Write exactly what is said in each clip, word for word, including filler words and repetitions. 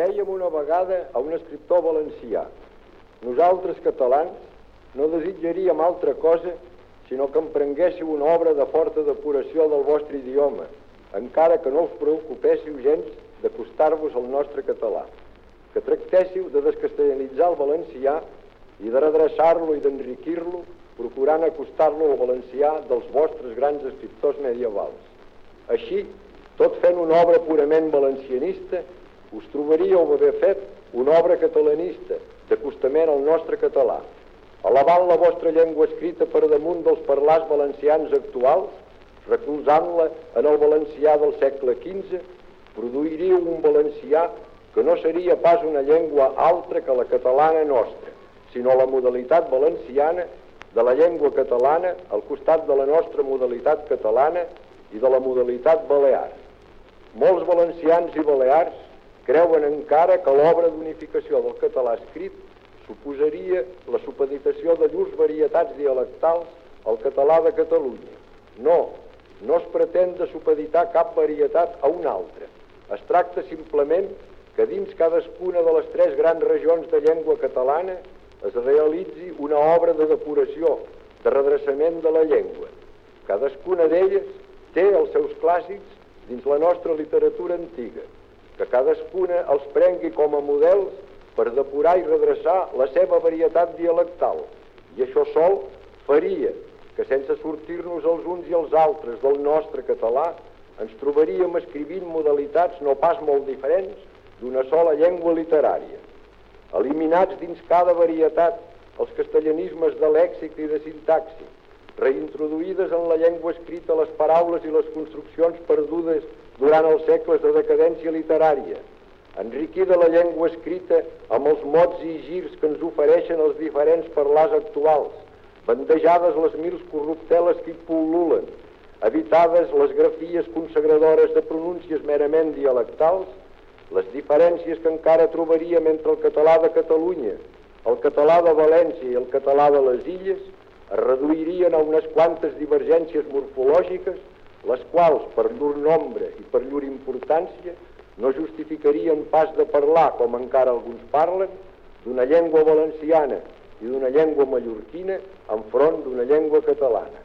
Dèiem una vegada a un escriptor valencià: nosaltres, catalans, no desitjaríem altra cosa sinó que emprenguéssiu una obra de forta depuració del vostre idioma, encara que no us preocupéssiu gens d'acostar-vos al nostre català, que tractéssiu de descastellanitzar el valencià i de redreçar-lo i d'enriquir-lo, procurant acostar-lo al valencià dels vostres grans escriptors medievals. Així, tot fent una obra purament valencianista, us trobaríeu d'haver fet una obra catalanista, d'acostament al nostre català, elevant la vostra llengua escrita per damunt dels parlars valencians actuals, recolzant-la en el valencià del segle quinze, produiríeu un valencià que no seria pas una llengua altra que la catalana nostra, sinó la modalitat valenciana de la llengua catalana al costat de la nostra modalitat catalana i de la modalitat balear. Molts valencians i balears creuen encara que l'obra d'unificació del català escrit suposaria la supeditació de llurs varietats dialectals al català de Catalunya. No, no es pretén de supeditar cap varietat a una altra. Es tracta simplement que dins cadascuna de les tres grans regions de llengua catalana es realitzi una obra de depuració, de redreçament de la llengua. Cadascuna d'elles té els seus clàssics dins la nostra literatura antiga, que cadascuna els prengui com a models per depurar i redreçar la seva varietat dialectal. I això sol faria que, sense sortir-nos els uns i els altres del nostre català, ens trobaríem escrivint modalitats no pas molt diferents d'una sola llengua literària. Eliminats dins cada varietat els castellanismes de lèxic i de sintaxi, reintroduïdes en la llengua escrita les paraules i les construccions perdudes durant els segles de decadència literària, enriquida la llengua escrita amb els mots i girs que ens ofereixen els diferents parlars actuals, bandejades les mil corrupteles que hi pul·lulen, evitades les grafies consagradores de pronúncies merament dialectals, les diferències que encara trobaríem entre el català de Catalunya, el català de València i el català de les Illes es reduirien a unes quantes divergències morfològiques, les quals, per llur nombre i per llur importància, no justificarien pas de parlar, com encara alguns parlen, d'una llengua valenciana i d'una llengua mallorquina enfront d'una llengua catalana.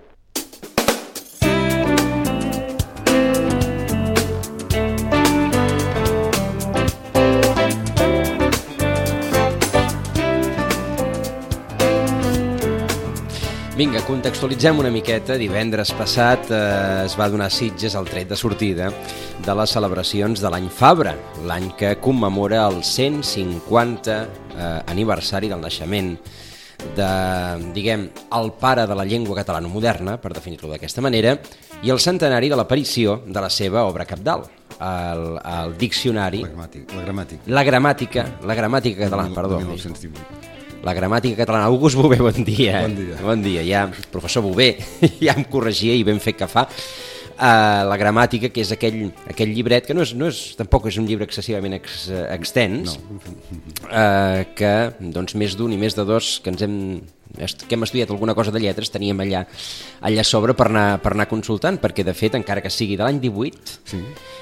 Vinga, contextualitzem una miqueta. Divendres passat eh, es va donar a Sitges el tret de sortida de les celebracions de l'any Fabra, l'any que commemora el cent cinquanta eh, aniversari del naixement de, diguem, el pare de la llengua catalana moderna, per definir-lo d'aquesta manera, i el centenari de l'aparició de la seva obra cabdal, el, el diccionari... La gramàtica. La gramàtica, la gramàtica, la gramàtica catalana, perdó. mil nou-cents divuit. La gramàtica catalana. August Bové, bon dia. Bon dia. Bon dia, ja, professor Bové, ja em corregia i ben fet que fa. Uh, la gramàtica, que és aquell, aquell llibret, que no és, no és, tampoc és un llibre excessivament ex, extens, no. uh, que doncs, més d'un i més de dos que ens hem, que hem estudiat alguna cosa de lletres teníem allà, allà a sobre per anar, per anar consultant, perquè de fet, encara que sigui de l'any divuit, sí.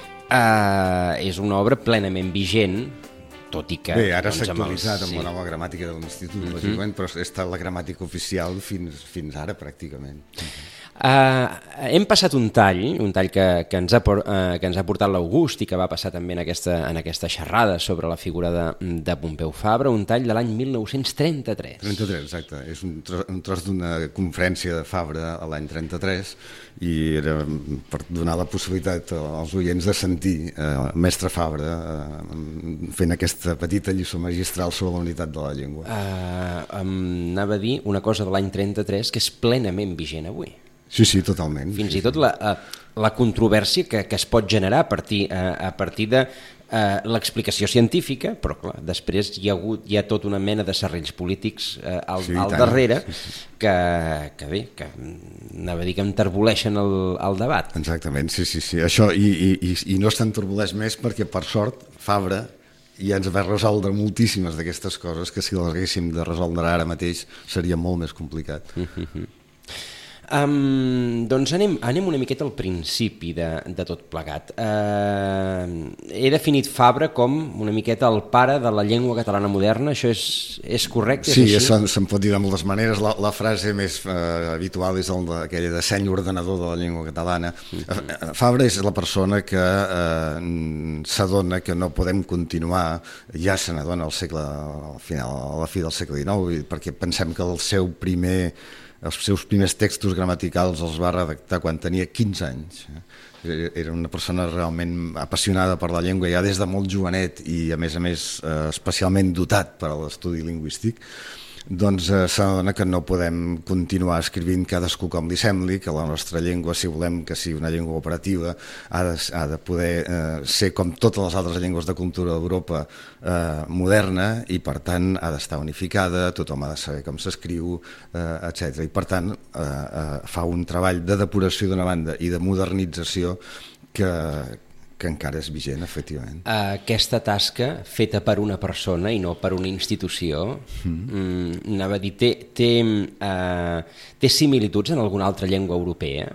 uh, és una obra plenament vigent, tot i que... Bé, ara doncs, s'ha actualitzat amb, els... amb la nova gramàtica de l'Institut, mm-hmm. lògicament, però està la gramàtica oficial fins, fins ara, pràcticament. Uh, hem passat un tall, un tall que, que, ens ha, uh, que ens ha portat l'August i que va passar també en aquesta, en aquesta xerrada sobre la figura de, de Pompeu Fabra, un tall de l'any mil nou-cents trenta-tres. trenta-tres, exacte. És un tros, un tros d'una conferència de Fabra a l'any trenta-tres i era per donar la possibilitat als oients de sentir uh, mestre Fabra uh, fent aquesta petita lliçó magistral sobre la unitat de la llengua. Uh, um, anava a dir una cosa de l'any trenta-tres que és plenament vigent avui. Sí, sí, totalment. Fins sí, i tot sí. la, la controvèrsia que, que es pot generar a partir, a, a partir de uh, l'explicació científica, però clar, després hi ha hagut hi ha tota una mena de serrells polítics uh, al, sí, al darrere sí, sí. Que, que bé, que anava a dir que enterboleixen el, el debat. Exactament, sí, sí, sí. Això, i, i, i no s'enterboleix més perquè, per sort, Fabra ja ens va resoldre moltíssimes d'aquestes coses que si les haguéssim de resoldre ara mateix seria molt més complicat. Mm-hmm. Um, doncs anem, anem una miqueta al principi de, de tot plegat. Uh, he definit Fabra com una miqueta el pare de la llengua catalana moderna, això és, és correcte? Sí, és se'n se pot dir de moltes maneres. La, la frase més uh, habitual és el de, aquella de seny ordenador de la llengua catalana. Uh-huh. Fabra és la persona que uh, s'adona que no podem continuar, ja se n'adona al segle, al final, a la fi del segle dinou, perquè pensem que el seu primer els seus primers textos gramaticals els va redactar quan tenia quinze anys. Era una persona realment apassionada per la llengua ja des de molt jovenet i a més a més especialment dotat per a l'estudi lingüístic. Doncs eh, s'adona que no podem continuar escrivint cadascú com li sembli, que la nostra llengua, si volem que sigui una llengua operativa, ha de, ha de poder eh, ser com totes les altres llengües de cultura d'Europa eh, moderna i per tant ha d'estar unificada, tothom ha de saber com s'escriu, eh, etcètera. I per tant eh, eh, fa un treball de depuració d'una banda i de modernització que, que encara és vigent, efectivament. Aquesta tasca, feta per una persona i no per una institució, mm. anava a dir, té, té, uh, té similituds en alguna altra llengua europea?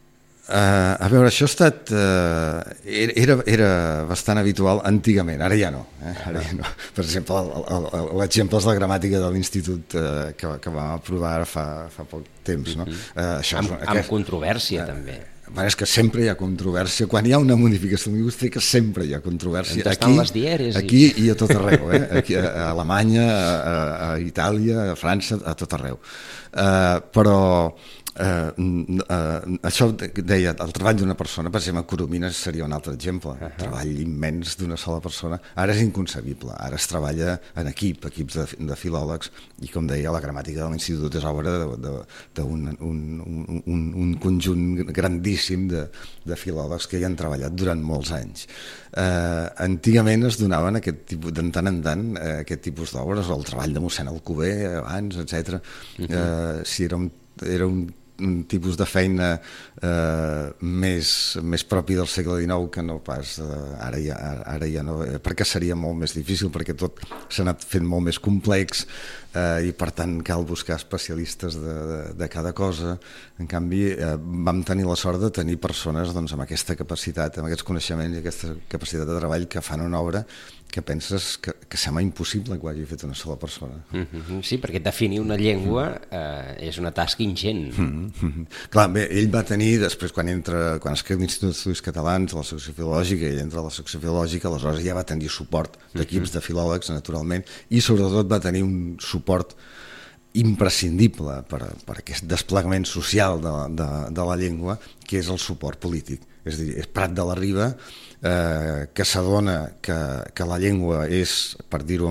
Uh, a veure, això ha estat... Uh, era, era bastant habitual antigament, ara ja no. Eh? Ara ja no. Per exemple, l'exemple és la gramàtica de l'Institut uh, que, que vam aprovar ara fa, fa poc temps. No? Uh, això amb, és, amb aquest, controvèrsia, uh, també. Bueno, és que sempre hi ha controvèrsia. Quan hi ha una modificació lingüística sempre hi ha controvèrsia. Aquí, les dièresis. Aquí i a tot arreu. Eh? Aquí, a Alemanya, a, a Itàlia, a França, a tot arreu. Uh, però uh, uh, això deia, el treball d'una persona, per exemple, Coromines seria un altre exemple. Uh -huh. Un treball immens d'una sola persona. Ara és inconcebible. Ara es treballa en equip, equips de, de filòlegs, i com deia, la gramàtica de l'Institut és obra d'un un, un, un conjunt grandíssim de, de filòlegs que hi han treballat durant molts anys. Eh, antigament es donaven aquest tipus, de tant en tant eh, aquest tipus d'obres, el treball de mossèn Alcover abans, etcètera. Uh-huh. eh, si era un, era un, un tipus de feina eh, més, més propi del segle dinou que no pas eh, ara, ja, ara ja no, eh, perquè seria molt més difícil, perquè tot s'ha anat fent molt més complex eh, i per tant cal buscar especialistes de, de, de cada cosa. En canvi eh, vam tenir la sort de tenir persones doncs, amb aquesta capacitat, amb aquests coneixements i aquesta capacitat de treball que fan una obra que penses que, que sembla impossible que ho hagi fet una sola persona. Mm-hmm. Sí, perquè definir una llengua eh, és una tasca ingent. Mm-hmm. Clar, bé, ell va tenir, després quan entra, quan escriu l'Institut d'Estudis Catalans, a la secció filològica, ell entra a la secció filològica, aleshores ja va tenir suport d'equips mm-hmm. de filòlegs, naturalment, i sobretot va tenir un suport imprescindible per, per aquest desplegament social de, de, de la llengua, que és el suport polític. És a dir, és Prat de la Riba, eh, que s'adona que, que la llengua és, per dir-ho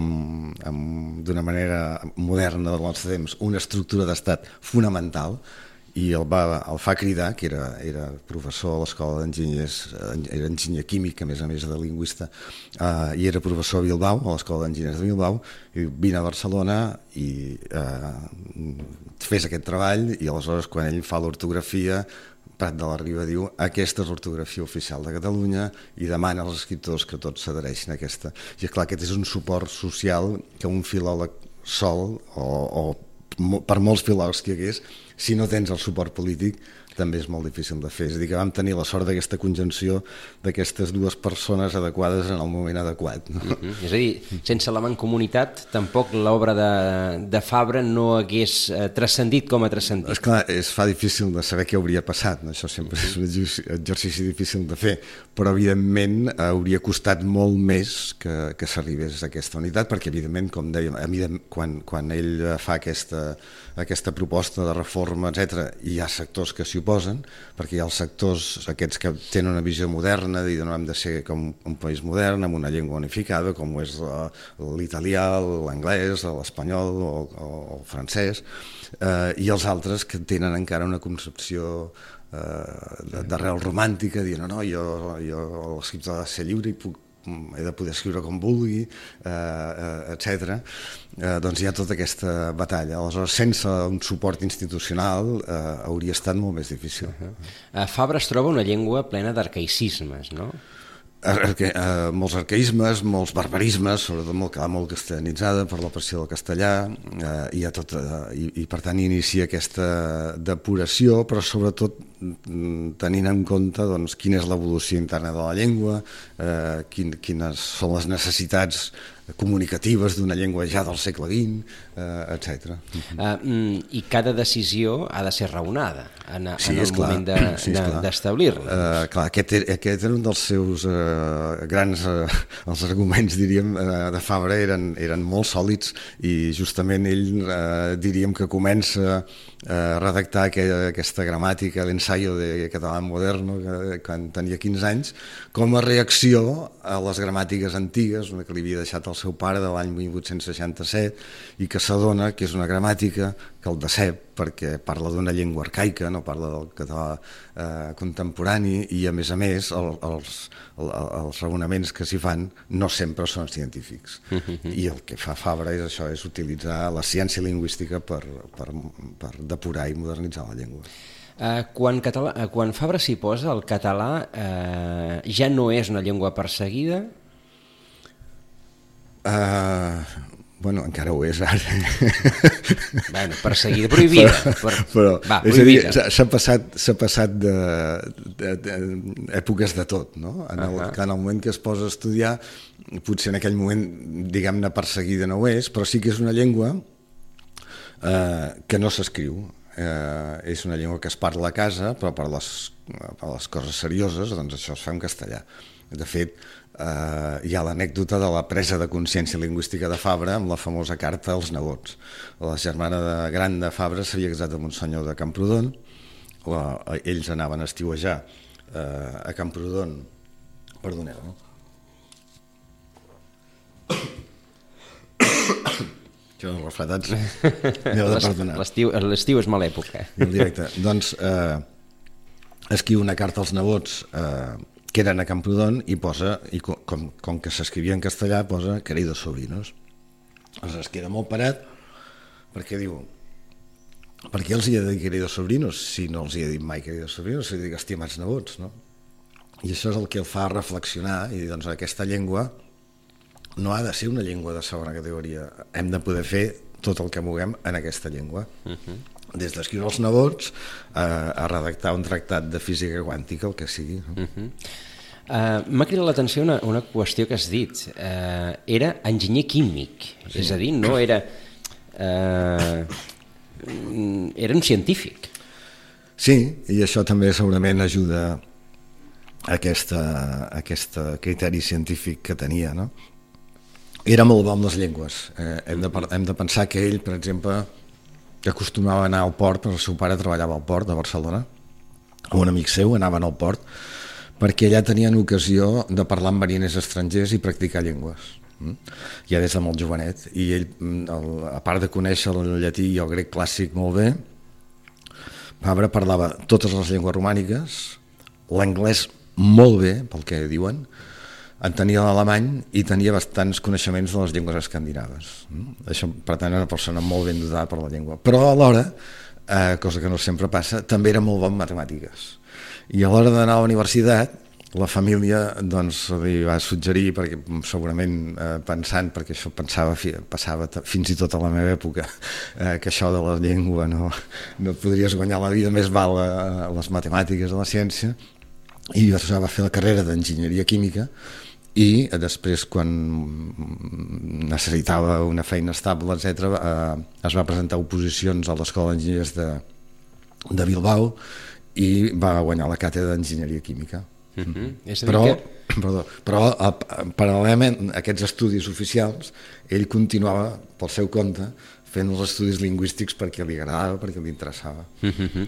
d'una manera moderna del nostre temps, una estructura d'estat fonamental, i el, va, el fa cridar, que era, era professor a l'Escola d'Enginyers, era enginyer químic, a més a més de lingüista, eh, i era professor a Bilbao, a l'Escola d'Enginyers de Bilbao, i vine a Barcelona i eh, fes aquest treball, i aleshores quan ell fa l'ortografia, Prat de la Riba diu aquesta és l'ortografia oficial de Catalunya i demana als escriptors que tots s'adhereixin a aquesta. I és clar, aquest és un suport social que un filòleg sol, o, o per molts filòlegs que hi hagués, si no tens el suport polític, també és molt difícil de fer. És a dir, que vam tenir la sort d'aquesta conjunció d'aquestes dues persones adequades en el moment adequat. No? Mm-hmm. És a dir, sense la mancomunitat tampoc l'obra de, de Fabra no hagués eh, transcendit com ha transcendit. Esclar, es fa difícil de saber què hauria passat, no? Això sempre és un exercici difícil de fer, però evidentment hauria costat molt més que, que s'arribés a aquesta unitat, perquè evidentment, com dèiem, quan, quan ell fa aquesta, aquesta proposta de reforma, etcètera, hi ha sectors que s'hi oposen, perquè hi ha els sectors aquests que tenen una visió moderna i no hem de ser com un país modern amb una llengua unificada com és l'italià, l'anglès, l'espanyol o, o el francès, eh, i els altres que tenen encara una concepció eh, d'arrel romàntica, dient no, no, jo, jo l'escriptor ha de ser lliure i puc he de poder escriure com vulgui, eh, eh, etcètera. Eh, doncs hi ha tota aquesta batalla. Aleshores, sense un suport institucional eh, hauria estat molt més difícil. Uh-huh. uh, Fabra es troba una llengua plena d'arcaïcismes, no? arca, eh, molts arcaïsmes, molts barbarismes, sobretot molt, molt castellanitzada per la pressió del castellà, eh, i, tot, eh, i, i per tant inicia aquesta depuració, però sobretot tenint en compte doncs, quina és l'evolució interna de la llengua, eh, quin, quines són les necessitats comunicatives d'una llengua ja del segle vint, eh, etcètera. Uh, I cada decisió ha de ser raonada en, sí, en el clar. moment d'establir-la. De, uh, clar, aquest, aquest era un dels seus uh, grans uh, els arguments, diríem, uh, de Fabra eren, eren molt sòlids, i justament ell uh, diríem que comença a redactar aquella, aquesta gramàtica, l'ensaio de català moderno, que, quan tenia quinze anys, com a reacció a les gramàtiques antigues, una que li havia deixat el seu pare de l'any mil vuit-cents seixanta-set, i que s'adona que és una gramàtica que el decep, perquè parla d'una llengua arcaica, no parla del català eh, contemporani, i a més a més el, els, el, els raonaments que s'hi fan no sempre són científics. Uh-huh. I el que fa Fabra és això, és utilitzar la ciència lingüística per, per, per depurar i modernitzar la llengua. Uh, quan, català, uh, quan Fabra s'hi posa, el català uh, ja no és una llengua perseguida? Uh, bueno, encara ho és ara. Bueno, perseguida, prohibida. Per... Però, Va, és prohibida. a dir, s'ha passat, s'ha passat de, de, de, de èpoques de tot, no? En el, uh-huh. en el moment que es posa a estudiar, potser en aquell moment, diguem-ne, perseguida no ho és, però sí que és una llengua eh, que no s'escriu. Eh, és una llengua que es parla a casa, però per les, per les coses serioses, doncs això es fa en castellà. De fet, eh, hi ha l'anècdota de la presa de consciència lingüística de Fabra amb la famosa carta als nebots. La germana de, gran de Fabra s'havia casat amb un senyor de Camprodon, la, ells anaven a estiuejar eh, a Camprodon. Perdoneu, no? Això dels refredats m'heu de perdonar. L'estiu és mala època. En directe. Doncs eh, escriu una carta als nebots eh, que eren a Camprodon, i posa, i com, com que s'escrivia en castellà, posa queridos sobrinos. Aleshores es queda molt parat, perquè diu, per què els hi he de dir queridos sobrinos si no els hi he dit mai queridos sobrinos, si dic estimats nebots, no? I això és el que el fa reflexionar i dir, doncs aquesta llengua no ha de ser una llengua de segona categoria, hem de poder fer tot el que vulguem en aquesta llengua. Uh-huh. Des d'escriure els nebots a, a redactar un tractat de física quàntica, el que sigui. No? Uh-huh. uh, M'ha cridat l'atenció una, una qüestió que has dit. Uh, era enginyer químic, sí. És a dir, no era... Uh, era un científic. Sí, i això també segurament ajuda a aquesta, a aquest criteri científic que tenia, no? Era molt bo amb les llengües. Eh, hem, de, hem de pensar que ell, per exemple, que acostumava a anar al port, perquè el seu pare treballava al port de Barcelona, un amic seu anaven al port, perquè allà tenien ocasió de parlar amb mariners estrangers i practicar llengües, ja des de molt jovenet, i ell, a part de conèixer el llatí i el grec clàssic molt bé, Fabra parlava totes les llengües romàniques, l'anglès molt bé, pel que diuen, en tenia l'alemany i tenia bastants coneixements de les llengües escandinaves. Això, per tant, era una persona molt ben dotada per la llengua. Però alhora, eh, cosa que no sempre passa, també era molt bon en matemàtiques. I a l'hora d'anar a la universitat, la família doncs, li va suggerir, perquè segurament eh, pensant, perquè això pensava, passava fins i tot a la meva època, eh, que això de la llengua no, no podries guanyar la vida, més val a, a les matemàtiques, a la ciència, i va fer la carrera d'enginyeria química, i després, quan necessitava una feina estable, etcètera, eh, es va presentar oposicions a l'Escola d'Enginyers de, de Bilbao i va guanyar la càtedra d'enginyeria química. Uh-huh. És a dir però, que... perdó, però paral·lelament a aquests estudis oficials, ell continuava pel seu compte fent els estudis lingüístics perquè li agradava, perquè li interessava. Uh-huh.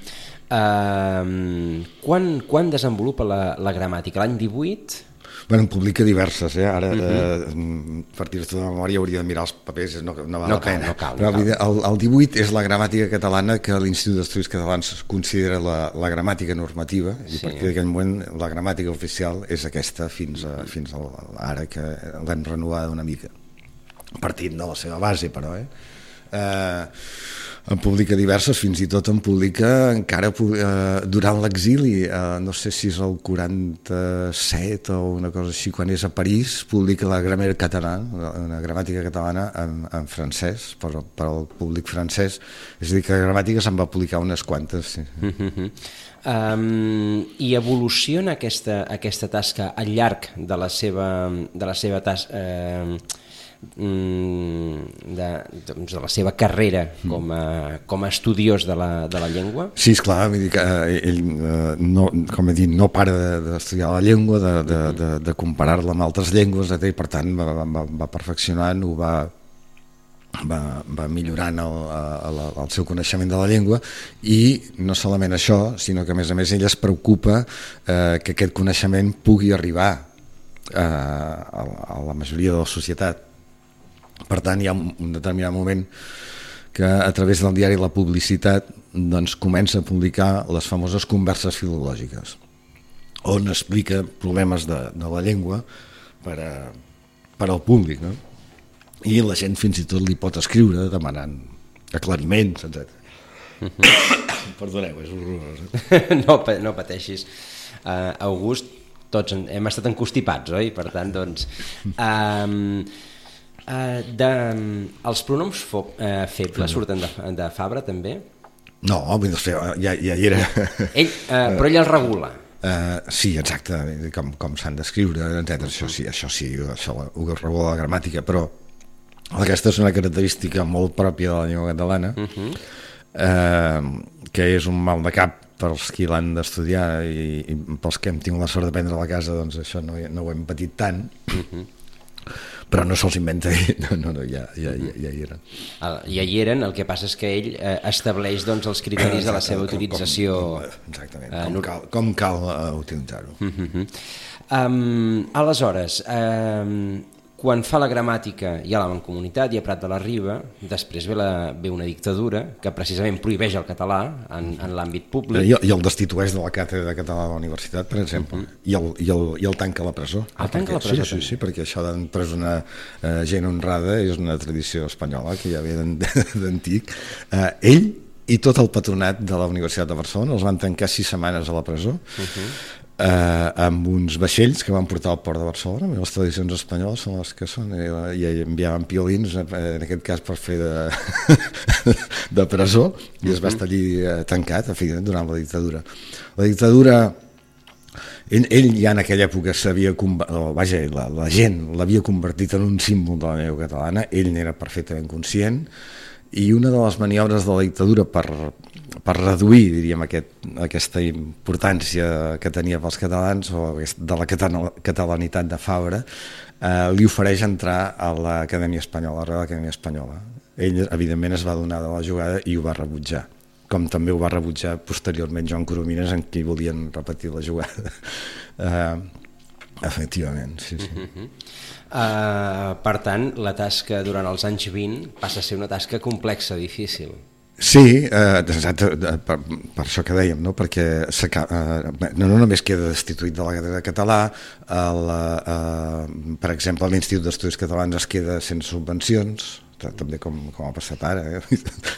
uh, quan, quan desenvolupa la, la gramàtica? L'any divuit? Bueno, en publica diverses, eh? Ara, uh-huh. eh, per dir-te de memòria, hauria de mirar els papers, no, no val no la cal, pena. No cal, no Però cal. El, el divuit és la gramàtica catalana que l'Institut d'Estudis Catalans considera la, la gramàtica normativa, i sí. A partir d'aquell moment la gramàtica oficial és aquesta fins, a, fins a ara, que l'hem renovada una mica. Partint de la seva base, però, eh? eh En publica diverses, fins i tot en publica encara eh, durant l'exili, eh, no sé si és el quaranta-set o una cosa així, quan és a París, publica la grammaire catalana, una gramàtica catalana en, en francès, per, per al públic francès, és a dir, que la gramàtica se'n va publicar unes quantes. Sí. Mm-hmm. um, I evoluciona aquesta, aquesta tasca al llarg de la seva, de la seva tasca... Eh, De, doncs de la seva carrera com a, com a estudiós de la, de la llengua? Sí, esclar, vull dir que ell no, com he dit, no para d'estudiar la llengua, de, de, de, de comparar-la amb altres llengües, i per tant va, va, va perfeccionant, ho va, va, va millorant el, el, el seu coneixement de la llengua, i no solament això, sinó que a més a més ell es preocupa eh, que aquest coneixement pugui arribar eh, a, a la majoria de la societat. Per tant, hi ha un determinat moment que a través del diari La Publicitat doncs, comença a publicar les famoses converses filològiques, on explica problemes de, de la llengua per, a, per al públic, no? I la gent fins i tot li pot escriure demanant aclariments, etcètera. Mm-hmm. Perdoneu, és horrorós. no, no pateixis. Uh, August, tots hem estat encostipats, oi? Per tant, doncs... Um, Uh, de, um, els pronoms fo, uh, febles surten de, de Fabra també? No, ja, ja hi era. Ell, uh, però ell els regula. Uh, sí, exacte, com, com s'han d'escriure, etcètera. Això sí, això sí, això ho regula la gramàtica, però aquesta és una característica molt pròpia de la llengua catalana, uh-huh. uh, que és un mal de cap pels qui l'han d'estudiar, i, i pels que hem tingut la sort d'aprendre a la casa, doncs això no, no ho hem patit tant. Uh-huh. Però no se'ls inventa ell, no, no, no, ja, ja, ja, ja hi eren. Ja hi eren, el que passa és que ell eh, estableix doncs, els criteris Exacte, de la seva com, utilització. Com, exactament, eh, com cal, com cal uh, utilitzar-ho. Uh-huh. um, aleshores, um, quan fa la gramàtica ja la Mancomunitat i a Prat de la Riba, després ve, la, ve una dictadura que precisament prohibeix el català en, en l'àmbit públic. I, I el destitueix de la càtedra de català de la universitat, per exemple, uh-huh. I, el, i, el, i el tanca a la presó. El tanca a la presó, sí, sí, sí, perquè això d'empresonar eh, gent honrada és una tradició espanyola que ja ve d'antic. Eh, ell i tot el patronat de la Universitat de Barcelona els van tancar sis setmanes a la presó, uh-huh. eh, amb uns vaixells que van portar al port de Barcelona. Les tradicions espanyoles són les que són, i, i enviaven piolins, en aquest cas per fer de, de presó, i uh-huh. es va estar allí eh, tancat, en fi, durant la dictadura. La dictadura... Ell, ell ja en aquella època s'havia vaja, la, la gent l'havia convertit en un símbol de la llengua catalana, ell n'era perfectament conscient, i una de les maniobres de la dictadura per, per reduir, diríem, aquest, aquesta importància que tenia pels catalans, o de la catalanitat de Fabra, eh, li ofereix entrar a l'Acadèmia Espanyola, a l'Acadèmia Espanyola. Ell, evidentment, es va donar de la jugada i ho va rebutjar, com també ho va rebutjar posteriorment Joan Coromines, en qui volien repetir la jugada. Eh, efectivament, sí, sí. Uh-huh. Uh, per tant, la tasca durant els anys vint passa a ser una tasca complexa, difícil. Sí, eh, exacte, per, per això que dèiem, no? Perquè eh, no, no només queda destituït de la càtedra de català, el, eh, per exemple, l'Institut d'Estudis Catalans es queda sense subvencions, també com, com ha passat ara, eh?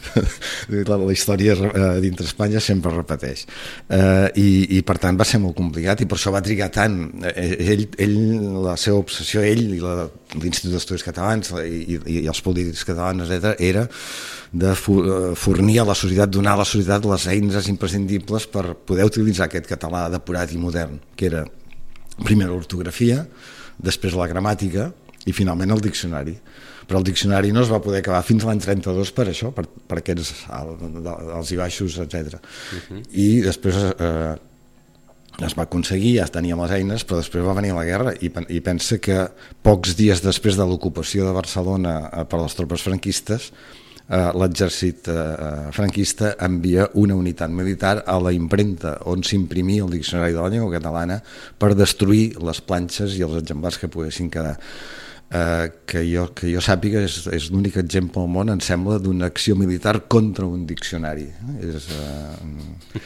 la, la història eh, dintre Espanya sempre repeteix, eh, i, i per tant va ser molt complicat, i per això va trigar tant. Ell, ell la seva obsessió, ell i la, l'Institut d'Estudis Catalans i, i, i els polítics catalans, etcètera, era de fornir a la societat, donar a la societat les eines imprescindibles per poder utilitzar aquest català depurat i modern, que era primer l'ortografia, després la gramàtica i finalment el diccionari. Però el diccionari no es va poder acabar fins l'any trenta-dos per això, per, per aquests alts i baixos, etcètera. Uh-huh. I després eh, es va aconseguir, ja teníem les eines, però després va venir la guerra, i, i pensa que pocs dies després de l'ocupació de Barcelona eh, per les tropes franquistes, eh, l'exèrcit eh, franquista envia una unitat militar a la impremta on s'imprimia el diccionari de la llengua catalana per destruir les planxes i els exemplars que poguessin quedar. Uh, que, jo, que jo sàpiga és, és l'únic exemple al món, em sembla, d'una acció militar contra un diccionari. És, uh...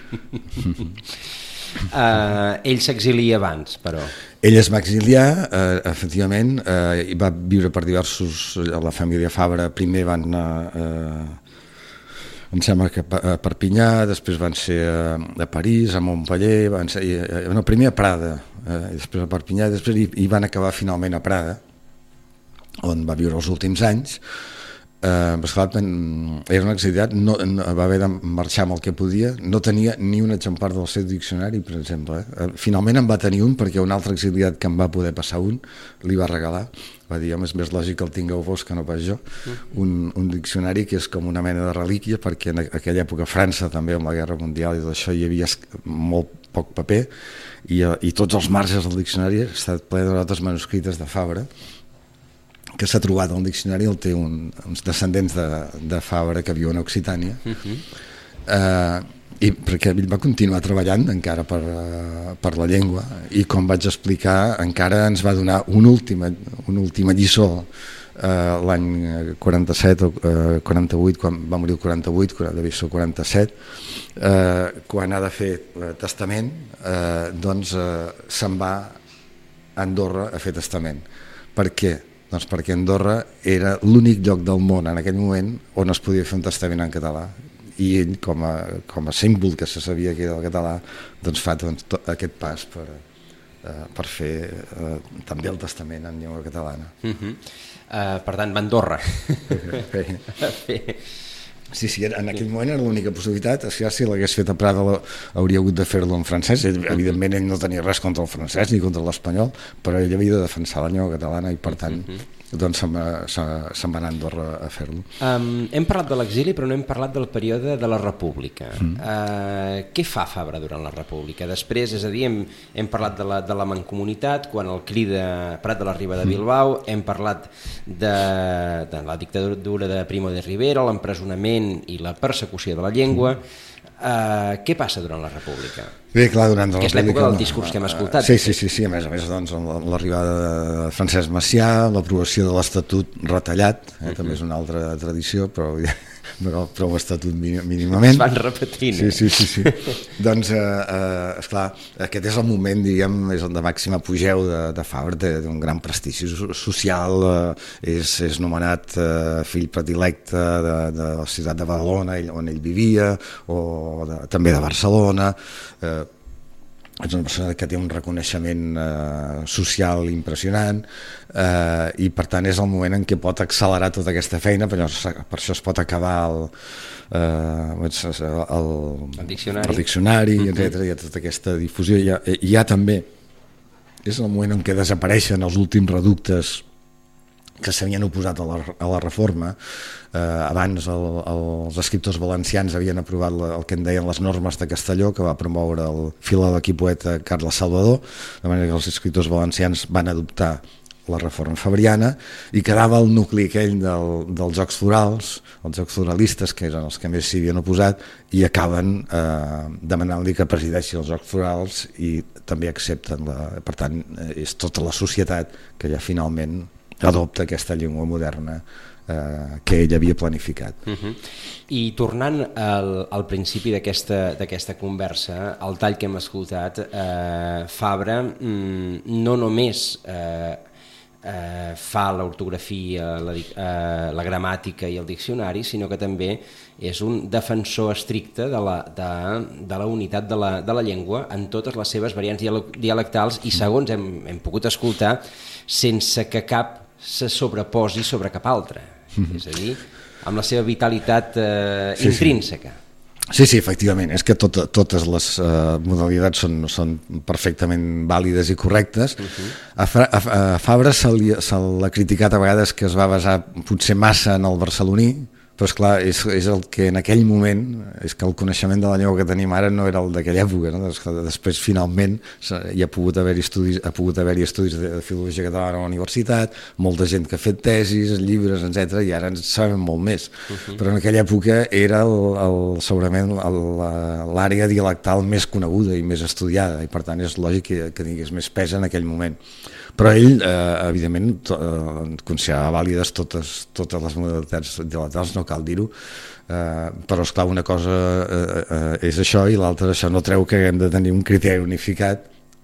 uh, ell s'exilia abans, però ell es va exiliar, uh, efectivament, uh, i va viure per diversos... La família Fabra primer van anar uh, em sembla que a Perpinyà, després van ser a, a París, a Montpellier, van ser, no, primer a Prada, eh, i després a Perpinyà, i després hi, hi van acabar finalment a Prada, on va viure els últims anys. Eh, esclar, era un exiliat, no, no, va haver de marxar amb el que podia, no tenia ni un exemplar del seu diccionari, per exemple. Eh? Finalment en va tenir un perquè un altre exiliat que em va poder passar un li va regalar, va dir, home, és més lògic que el tingueu vos que no pas jo, un, un diccionari que és com una mena de relíquia, perquè en aquella època a França també amb la Guerra Mundial i tot això hi havia molt poc paper i, i tots els marges del diccionari ha estat ple de notes manuscrites de Fabra, que s'ha trobat al diccionari, el té un, uns descendents de, de Fabra que viuen a Occitània, uh-huh. eh, i perquè ell va continuar treballant encara per, per la llengua, i com vaig explicar encara ens va donar una última, una última lliçó eh, l'any quaranta-set o eh, quaranta-vuit, quan va morir el quaranta-vuit, devia ser el quaranta-set, eh, quan ha de fer eh, testament, eh, doncs eh, se'n va a Andorra a fer testament. Per què? Doncs perquè Andorra era l'únic lloc del món en aquell moment on es podia fer un testament en català, i ell com a, com a símbol que se sabia que era el català, doncs fa doncs, tot aquest pas per, eh, per fer eh, també el testament en llengua catalana. Uh-huh. uh, per tant, va a Andorra. Sí, sí, en aquell moment era l'única possibilitat. Si l'hagués fet a Prada hauria hagut de fer-lo en francès. Evidentment ell no tenia res contra el francès ni contra l'espanyol, però ell havia de defensar la llengua catalana i per tant doncs se'n va, se'n va anar a Andorra a fer-lo. Um, hem parlat de l'exili però no hem parlat del període de la República. Mm. Uh, què fa Fabra durant la República? Després, és a dir, hem, hem parlat de la, de la mancomunitat, quan el crida Prat de la Riba de Bilbao, hem parlat de, de la dictadura de Primo de Rivera, l'empresonament i la persecució de la llengua. Uh, què passa durant la República? Bé, clar, durant la que és l'època del discurs que hem escoltat. Sí, sí, sí, sí. A més a més, doncs, l'arribada de Francesc Macià, l'aprovació de l'Estatut retallat, eh, uh-huh. també és una altra tradició, però, però, però l'Estatut mínimament. Es van repetint. Sí, sí, sí. sí. doncs, eh, eh, esclar, aquest és el moment, diguem, és el de màxim apogeu de, de Fabra, té un gran prestigi social, eh, és, és nomenat eh, fill predilecte de, de la ciutat de Badalona, on ell vivia, o de, també de Barcelona. Eh, és una persona que té un reconeixement eh, social impressionant, eh, i per tant és el moment en què pot accelerar tota aquesta feina, per, per això es pot acabar el, eh, el, el diccionari, el diccionari mm-hmm. etcètera. Hi ha tota aquesta difusió. Hi ha, hi ha també, és el moment en què desapareixen els últims reductes que s'havien oposat a la, a la reforma. Eh, abans el, els escriptors valencians havien aprovat la, el que en deien les normes de Castelló, que va promoure el filòleg i poeta Carles Salvador, de manera que els escriptors valencians van adoptar la reforma fabriana i quedava el nucli aquell del, dels Jocs Florals, els Jocs Floralistes, que eren els que més s'hi havien oposat, i acaben eh, demanant-li que presideixi els Jocs Florals i també accepten, la, per tant, és tota la societat que ja finalment adopta aquesta llengua moderna eh, que ell havia planificat. Uh-huh. I tornant al, al principi d'aquesta d'aquesta conversa, al tall que hem escoltat, eh, Fabra mm, no només eh, eh, fa l'ortografia, la, eh, la gramàtica i el diccionari, sinó que també és un defensor estricte de la, de, de la unitat de la, de la llengua en totes les seves variants dialectals i, segons hem, hem pogut escoltar, sense que cap se sobreposi sobre cap altre, mm-hmm. és a dir, amb la seva vitalitat eh, sí, intrínseca. Sí. sí, sí, efectivament, és que tot, totes les uh, modalitats són, són perfectament vàlides i correctes. Uh-huh. A, Fra, a, a Fabra se, li, se l'ha criticat a vegades que es va basar potser massa en el barceloní, però esclar, és, és el que en aquell moment, és que el coneixement de la llengua que tenim ara no era el d'aquella època, no? Després finalment hi ha pogut haver-hi estudis, ha pogut haver-hi estudis de filologia catalana a la universitat, molta gent que ha fet tesis, llibres, etcètera, i ara ens sabem molt més. Uh-huh. Però en aquella època era el, el, segurament l'àrea dialectal més coneguda i més estudiada, i per tant és lògic que, que tingués més pes en aquell moment. Però ell, eh, evidentment, eh, considerava vàlides totes, totes les modalitats dialectals, no cal dir-ho, eh, però esclar, una cosa eh, eh, és això i l'altra això no treu que haguem de tenir un criteri unificat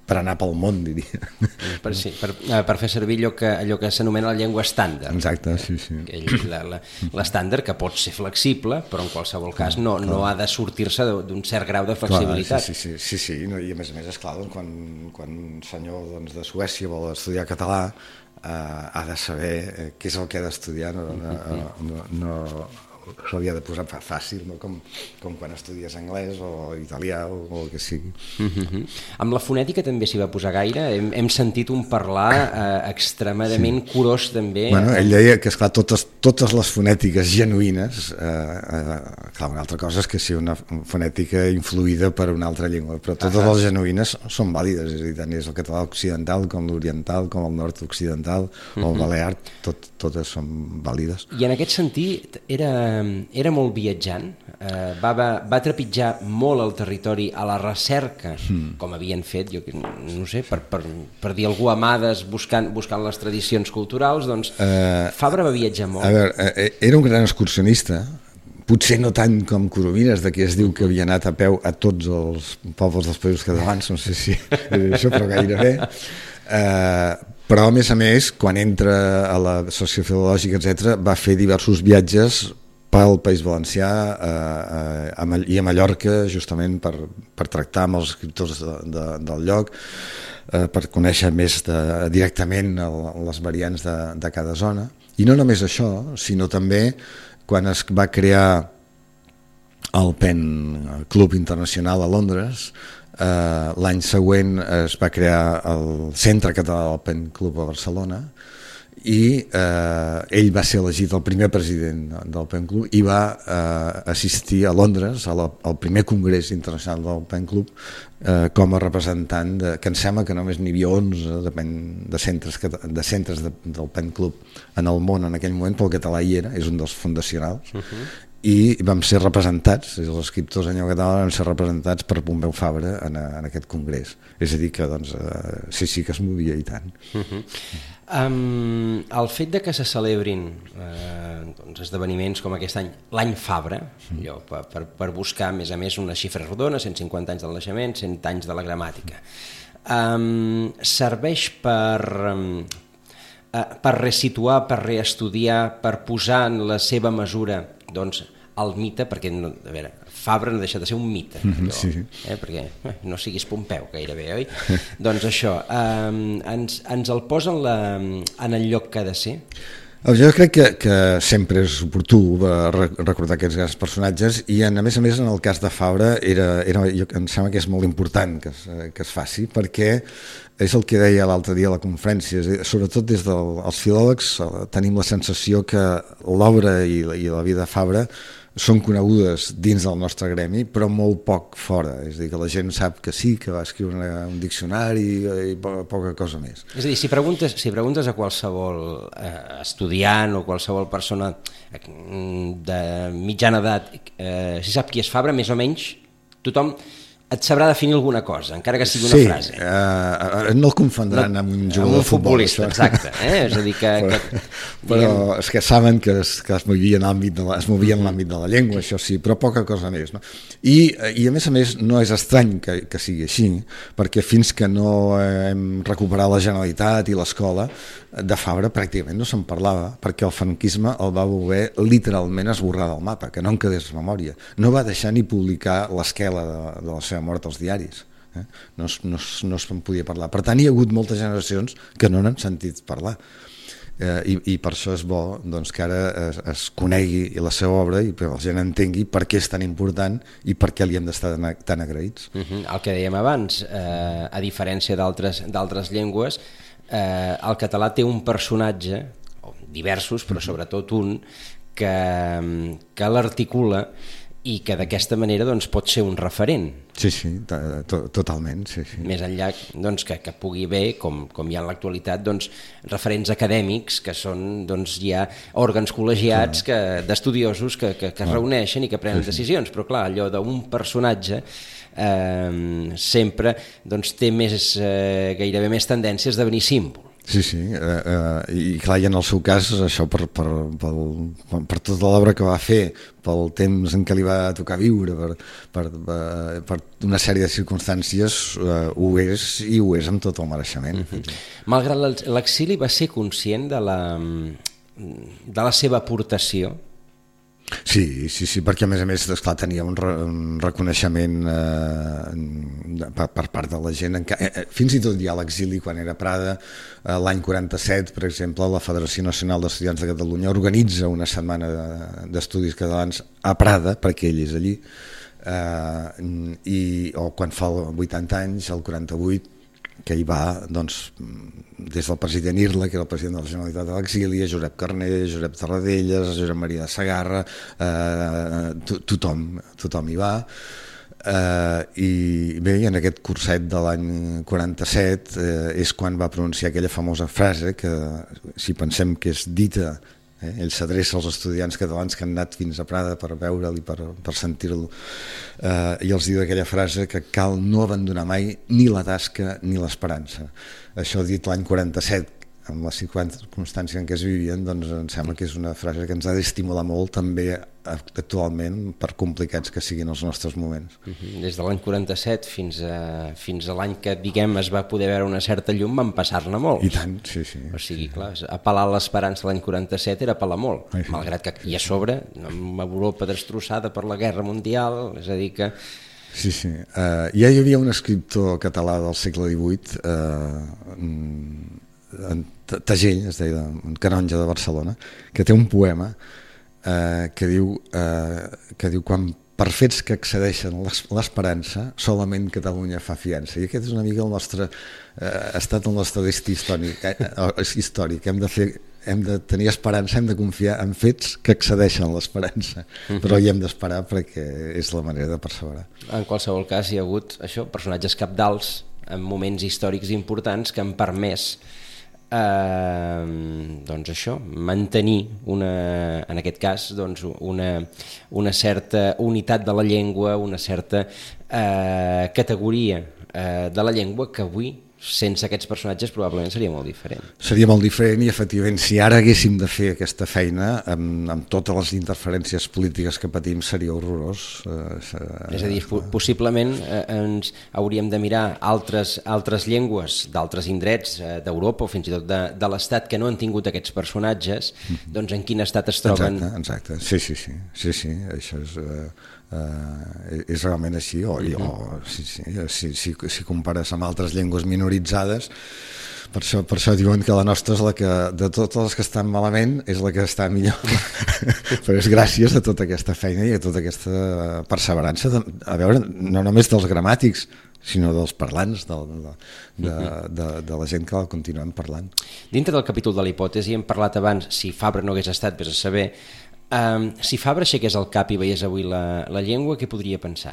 per anar pel món, diria. Per, sí, per, per fer servir allò que, allò que s'anomena la llengua estàndard. Exacte, sí, sí. L'estàndard, que pot ser flexible, però en qualsevol cas no, no ha de sortir-se d'un cert grau de flexibilitat. Clar, sí, sí, sí, sí, sí. I a més a més, esclar, doncs, quan, quan un senyor doncs, de Suècia vol estudiar català, eh, ha de saber eh, què és el que ha d'estudiar, no, no, no, no s'hauria de posar fàcil, no? com, com quan estudies anglès o italià o, o el que sigui. Uh-huh. Amb la fonètica també s'hi va posar gaire? Hem, hem sentit un parlar eh, extremadament sí. curós també. Bueno, ell deia que, esclar, totes, totes les fonètiques genuïnes, eh, eh, clar, una altra cosa és que sigui una fonètica influïda per una altra llengua, però totes uh-huh. les genuïnes són vàlides, és a dir, tant és el català occidental com l'oriental, com el nord-occidental uh-huh. o el balear, tot, totes són vàlides. I en aquest sentit era era molt viatjant, eh, va, va, va trepitjar molt el territori a la recerca, mm. com havien fet, jo no sé, per, per, per dir algú amades buscant, buscant les tradicions culturals, doncs uh, Fabra va viatjar molt. A veure, era un gran excursionista, potser no tant com Coromines, de qui es diu que havia anat a peu a tots els pobles dels països catalans, no sé si és això, però gairebé. Eh, però a més a més, quan entra a la sociofilològica, etcètera, va fer diversos viatges pel País Valencià eh, eh, i a Mallorca, justament per, per tractar amb els escriptors de, de, del lloc, eh, per conèixer més de, directament el, les variants de, de cada zona. I no només això, sinó també quan es va crear el Pen Club Internacional a Londres, eh, l'any següent es va crear el Centre Català del Pen Club a Barcelona, i eh, ell va ser elegit el primer president del Pen Club i va eh, assistir a Londres a la, al primer congrés internacional del Pen Club eh, com a representant de, que em sembla que només n'hi havia onze depèn, de centres, de centres de, del Pen Club en el món en aquell moment, però el català hi era, és un dels fundacionals uh-huh. i vam ser representats, els escriptors en llengua catalana van ser representats per Pompeu Fabra en, en aquest congrés, és a dir que doncs, eh, sí, sí que es movia i tant. Uh-huh. Um, el fet de que se celebrin eh, doncs esdeveniments com aquest any, l'any Fabra, allò, per, per, per buscar a més a més una xifra rodona, cent cinquanta anys del naixement, cent anys de la gramàtica, um, serveix per, um, uh, per resituar, per reestudiar, per posar en la seva mesura doncs, el mite, perquè no, a veure, Fabra no deixa de ser un mite, allò, sí. eh, perquè eh, no siguis Pompeu gairebé, oi? Doncs això, eh, ens, ens el posa en, la, en el lloc que ha de ser? Jo crec que, que sempre és oportú recordar aquests grans personatges i a més a més en el cas de Fabra era, era, jo, em sembla que és molt important que es, que es faci perquè és el que deia l'altre dia a la conferència, sobretot des dels filòlegs tenim la sensació que l'obra i, i la vida de Fabra són conegudes dins del nostre gremi, però molt poc fora. És a dir, que la gent sap que sí, que va escriure una, un diccionari i poca, poca cosa més. És a dir, si preguntes, si preguntes a qualsevol eh, estudiant o qualsevol persona de mitjana edat, eh, si sap qui és Fabra, més o menys, tothom et sabrà definir alguna cosa, encara que sigui una sí, frase. Sí, uh, no el confondran no, amb un jugador amb un de futbol. Futbolista, exacte. Eh? És a dir que... però, que però diguem... és que saben que es, que es movia en l'àmbit de, la, es movia en l'àmbit de la llengua, això sí, però poca cosa més. No? I, I a més a més no és estrany que, que sigui així, perquè fins que no hem recuperat la Generalitat i l'escola, de Fabra pràcticament no se'n parlava, perquè el franquisme el va voler literalment esborrar del mapa, que no en quedés memòria. No va deixar ni publicar l'esquela de, de la seva mort als diaris. Eh? No, no, no se'n podia parlar. Per tant, hi ha hagut moltes generacions que no n'han sentit parlar. Eh, i, I per això és bo doncs, que ara es, es conegui la seva obra i que la gent entengui per què és tan important i per què li hem d'estar tan agraïts. Uh-huh. El que dèiem abans, eh, a diferència d'altres d'altres llengües, eh, el català té un personatge, o diversos, però sobretot un, que, que l'articula i que d'aquesta manera doncs, pot ser un referent. Sí, sí, to totalment. Sí, sí. Més enllà doncs, que, que pugui haver, com, com hi ha en l'actualitat, doncs, referents acadèmics que són doncs, ja òrgans col·legiats d'estudiosos que, que, que es reuneixen i que prenen sí, sí. decisions, però clar, allò d'un personatge eh, sempre doncs, té més, eh, gairebé més tendència a esdevenir símbol. Sí, sí, eh, eh, i clar, i en el seu cas això per, per, per, per tota l'obra que va fer, pel temps en què li va tocar viure, per, per, per, per una sèrie de circumstàncies, eh, ho és i ho és amb tot el mereixement. Mm-hmm. Malgrat l'exili, va ser conscient de la, de la seva aportació? Sí, sí, sí, perquè a més a més esclar, tenia un, re, un reconeixement eh, per, per part de la gent. Eh, fins i tot ja a l'exili, quan era a Prada, eh, l'any quaranta-set, per exemple, la Federació Nacional d'Estudiants de Catalunya organitza una setmana d'estudis catalans a Prada, perquè ell és allí, eh, i, o quan fa vuitanta anys, el quaranta-vuit, que hi va, doncs, des del president Irla, que era el president de la Generalitat de l'exili, Josep Carner, Josep Tarradellas, Josep Maria de Segarra, eh, to tothom, tothom hi va. Eh, I bé, en aquest curset de l'any quaranta-set eh, és quan va pronunciar aquella famosa frase que, si pensem que és dita, Eh? ell s'adreça als estudiants catalans que han anat fins a Prada per veure'l i per, per sentir-lo, eh, i els diu aquella frase que cal no abandonar mai ni la tasca ni l'esperança. Això dit l'any quaranta-set, amb la circumstància en què es vivien, doncs em sembla que és una frase que ens ha d'estimular molt també actualment, per complicats que siguin els nostres moments. Des de l'any quaranta-set fins a, fins a l'any que, diguem, es va poder veure una certa llum, van passar-ne molts. I tant, sí, sí. O sigui, clar, apel·lar a l'esperança l'any quaranta-set era apel·lar molt, sí, sí. Malgrat que aquí a sobre, amb Europa destrossada per la Guerra Mundial, és a dir que... Sí, sí. Uh, ja hi havia un escriptor català del segle divuit, uh, en Tagell, es deia, un canonge de Barcelona, que té un poema eh, que diu eh, que diu quan per fets que excedeixen l'esperança solament Catalunya fa fiança, i aquest és una mica el nostre eh, ha estat el nostre destí històric, eh, històric. Hem de fer hem de tenir esperança, hem de confiar en fets que excedeixen l'esperança, uh-huh. però hi hem d'esperar perquè és la manera de perseverar. En qualsevol cas hi ha hagut això, personatges cabdals en moments històrics importants que han permès Eh, doncs això, mantenir una, en aquest cas doncs una, una certa unitat de la llengua, una certa eh, categoria eh, de la llengua que avui, sense aquests personatges, probablement seria molt diferent. Seria molt diferent i, efectivament, si ara haguéssim de fer aquesta feina, amb, amb totes les interferències polítiques que patim, seria horrorós. Eh, És a dir, possiblement eh, ens hauríem de mirar altres, altres llengües d'altres indrets eh, d'Europa o fins i tot de, de l'Estat que no han tingut aquests personatges, mm-hmm. doncs en quin estat es troben... Exacte, exacte. Sí, sí, sí, sí, sí, això és... Eh... Uh, és realment així o, uh-huh. o si, si, si, si, si compares amb altres llengües minoritzades, per això, per això diuen que la nostra és la que, de totes les que estan malament, és la que està millor. Però és gràcies a tota aquesta feina i a tota aquesta perseverança de, a veure, no només dels gramàtics, sinó dels parlants, de, de, de, de, de la gent que la continuem parlant. Dintre del capítol de la hipòtesi hem parlat abans, si Fabra no hagués estat, vés a saber. Um, si Fabra aixequés el cap i veiés avui la, la llengua, què podria pensar?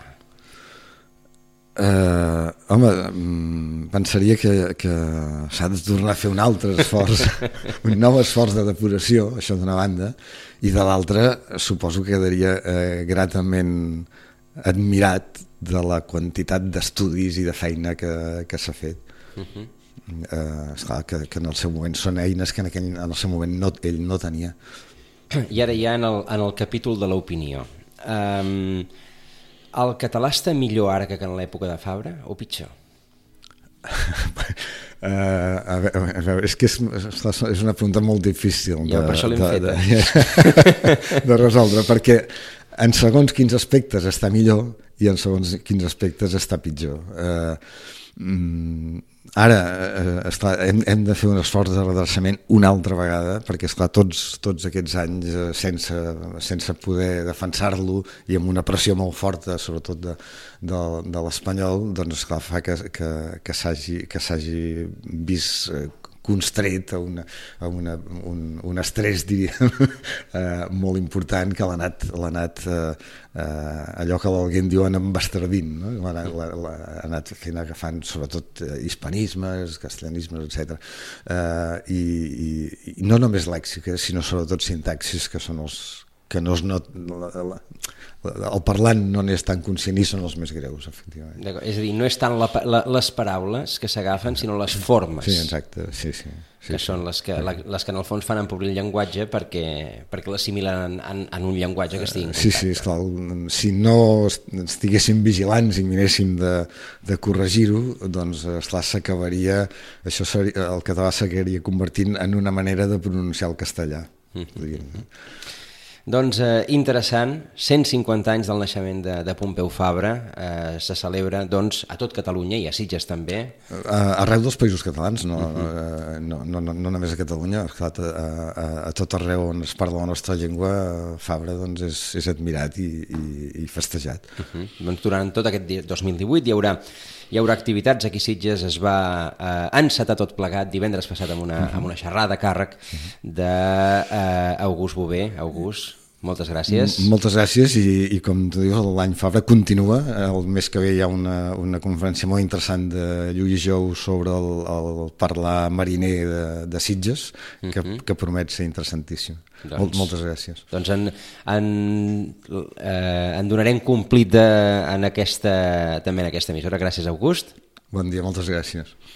Uh, home, pensaria que, que s'ha de tornar a fer un altre esforç, un nou esforç de depuració, això d'una banda, i de l'altra suposo que quedaria eh, gratament admirat de la quantitat d'estudis i de feina que, que s'ha fet. Uh-huh. uh, esclar, que, que en el seu moment són eines que en, aquell, en el seu moment no, ell no tenia. I ara ja en el, en el capítol de l'opinió. Um, el català està millor ara que en l'època de Fabra o pitjor? Uh, a, veure, a veure, és que és, és una pregunta molt difícil de, ja, per això l'hem de, de, de resoldre, perquè en segons quins aspectes està millor i en segons quins aspectes està pitjor. Uh, mm, Ara, eh, esclar, hem, hem de fer un esforç de redreçament una altra vegada, perquè esclar, tots, tots aquests anys eh, sense, sense poder defensar-lo i amb una pressió molt forta, sobretot de, de, de l'espanyol, doncs esclar, fa que, que, que s'hagi que s'hagi vist eh, constret a, una, a una, un, un estrès, diríem, eh, molt important que l'ha anat, l'ha anat eh, eh, allò que l'algú diuen embastardint, no? L'ha, l'ha, l'ha anat fent agafant sobretot eh, hispanismes, castellanismes, etcètera. Eh, i, i, i no només lèxica, sinó sobretot sintaxis, que són els que no es not, la, la, el parlant no n'és tan conscient i són els més greus, efectivament. És a dir, no és tant la, la, les paraules que s'agafen, sinó les formes. Sí, exacte, sí, sí. sí que sí. són les que, la, les que en el fons fan empobrir el llenguatge perquè, perquè l'assimilen en, en, en un llenguatge que estigui en contacte. Sí, sí, esclar, si no estiguéssim vigilants i miréssim de, de corregir-ho, doncs, esclar, s'acabaria, això seria, el català s'acabaria convertint en una manera de pronunciar el castellà. Mm-hmm. Doncs eh, interessant, cent cinquanta anys del naixement de, de Pompeu Fabra, eh, se celebra doncs, a tot Catalunya i a Sitges també. A, arreu dels països catalans, no, uh-huh. no, no, no, no només a Catalunya, esclar, a, a, a tot arreu on es parla la nostra llengua, Fabra doncs, és, és admirat i, i, i festejat. Uh-huh. Doncs durant tot aquest dos mil divuit hi haurà Hi haurà activitats, aquí Sitges es va eh, encetar tot plegat divendres passat amb una, amb una xerrada a càrrec d'August eh, Bové. August, moltes gràcies. M moltes gràcies i, i com tu dius, l'any Fabra continua. El mes que ve hi ha una, una conferència molt interessant de Lluís Jou sobre el, el parlar mariner de, de Sitges, que, uh -huh. que promet ser interessantíssim. Doncs, Mol, moltes gràcies. Doncs en, en, eh, en donarem complit de, en aquesta, també en aquesta emissora. Gràcies, August. Bon dia, moltes gràcies.